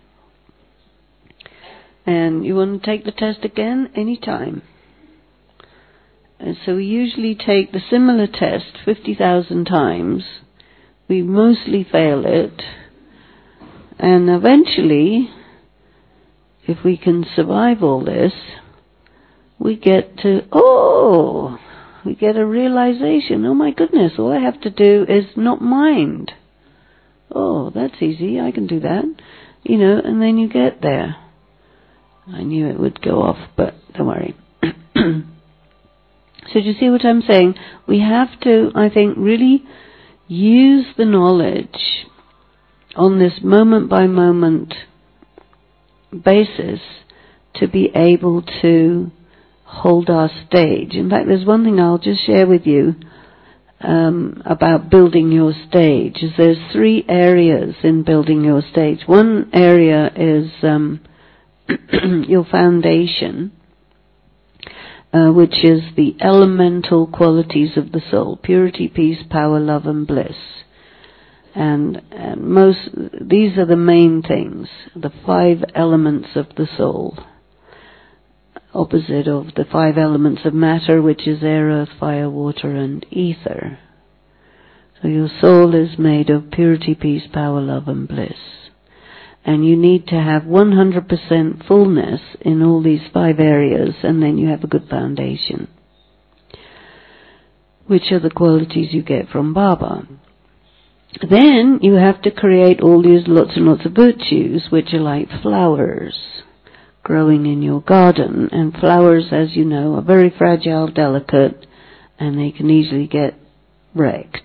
And you want to take the test again? Anytime." And so we usually take the similar test fifty thousand times. We mostly fail it. And eventually, if we can survive all this, we get to, oh, we get a realization, oh my goodness, all I have to do is not mind. Oh, that's easy, I can do that. You know, and then you get there. I knew it would go off, but don't worry. So do you see what I'm saying? We have to, I think, really use the knowledge on this moment by moment basis to be able to hold our stage. In fact, there's one thing I'll just share with you um, about building your stage. Is there's three areas in building your stage. One area is um, your foundation, uh, which is the elemental qualities of the soul: purity, peace, power, love, and bliss. And, and most, these are the main things, the five elements of the soul, opposite of the five elements of matter, which is air, earth, fire, water, and ether. So your soul is made of purity, peace, power, love, and bliss. And you need to have one hundred percent fullness in all these five areas, and then you have a good foundation, which are the qualities you get from Baba. Then you have to create all these lots and lots of virtues, which are like flowers growing in your garden. And flowers, as you know, are very fragile, delicate, and they can easily get wrecked.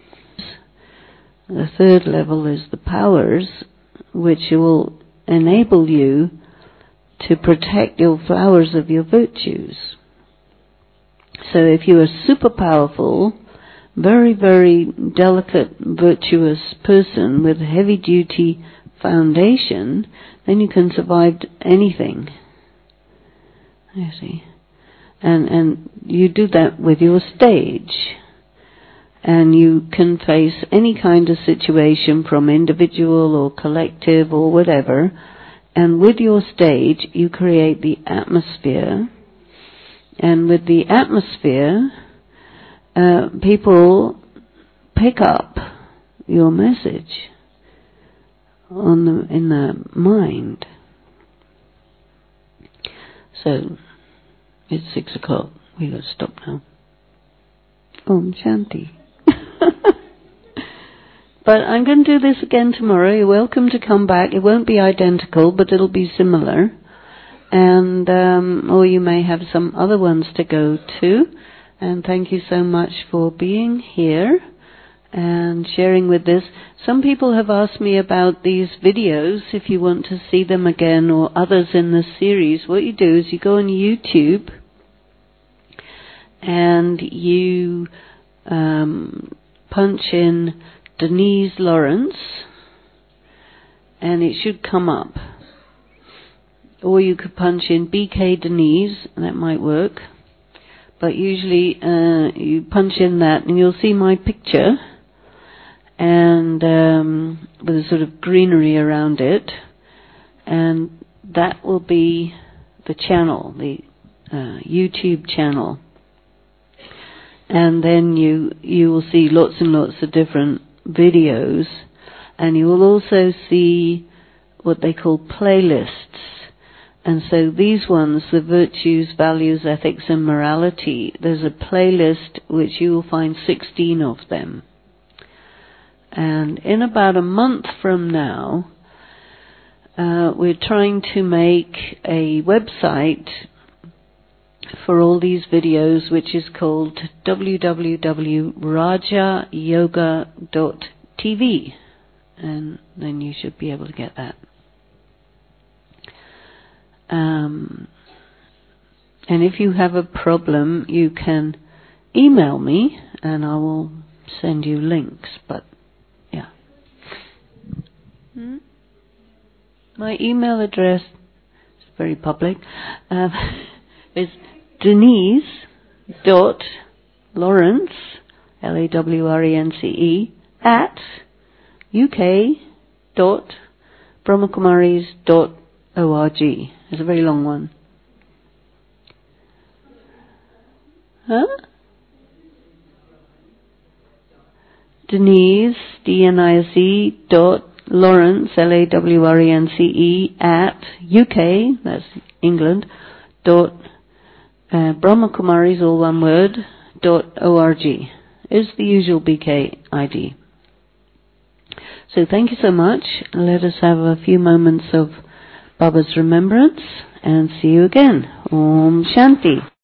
The third level is the powers, which will enable you to protect your flowers of your virtues. So if you're a super powerful, very, very delicate, virtuous person with a heavy-duty foundation, then you can survive anything. You see. And, and you do that with your stage. And you can face any kind of situation, from individual or collective or whatever. And with your stage, you create the atmosphere. And with the atmosphere, uh, people pick up your message on the, in the mind. So, it's six o'clock. We've got to stop now. Om Shanti. But I'm going to do this again tomorrow. You're welcome to come back. It won't be identical, but it'll be similar. And, um, or you may have some other ones to go to. And thank you so much for being here and sharing with this. Some people have asked me about these videos, if you want to see them again, or others in this series. What you do is you go on YouTube and you um, punch in Denise Lawrence, and it should come up. Or you could punch in B K Denise, and that might work. But usually uh, you punch in that, and you'll see my picture, and um, with a sort of greenery around it, and that will be the channel, the uh, YouTube channel. And then you you will see lots and lots of different videos, and you will also see what they call playlists. And so these ones, the virtues, values, ethics and morality, there's a playlist which you will find sixteen of them. And in about a month from now, uh, we're trying to make a website for all these videos, which is called w w w dot raja yoga dot t v, and then you should be able to get that. Um, and if you have a problem, you can email me, and I will send you links. But yeah, hmm? My email address is very public. Uh, is Denise dot Lawrence, L A W R E N C E, at U K dot Brahmakumaris dot org. It's a very long one. Huh? Denise, D N I S E, dot Lawrence, L A W R E N C E, at U K, that's England, dot Uh, Brahmakumaris, all one word, dot org is the usual B K I D. So thank you so much. Let us have a few moments of Baba's remembrance and see you again. Om Shanti.